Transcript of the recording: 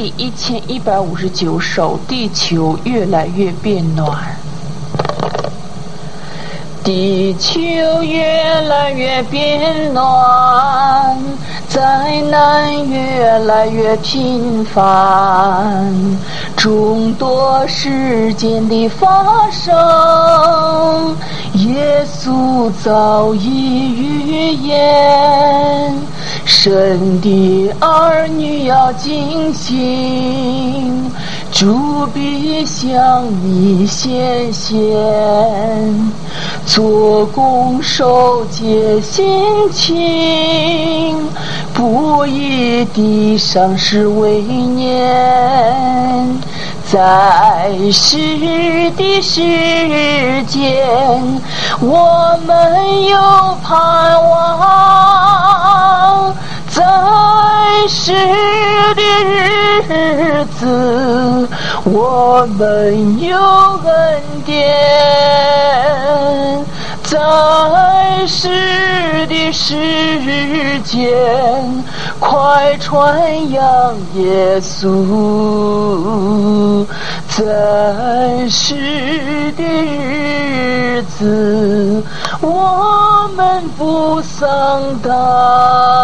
第1159首，地球越来越变暖。地球越来越变暖，灾难越来越频繁，众多事件的发生，耶稣早已预言，神的儿女要警醒，主必向你显现，做工受戒心情，不以地上事为念，在世的世间，我们有盼望，在世的日子，我们有恩典，在世的世间，快传扬耶稣，在世的日子，我们不丧胆。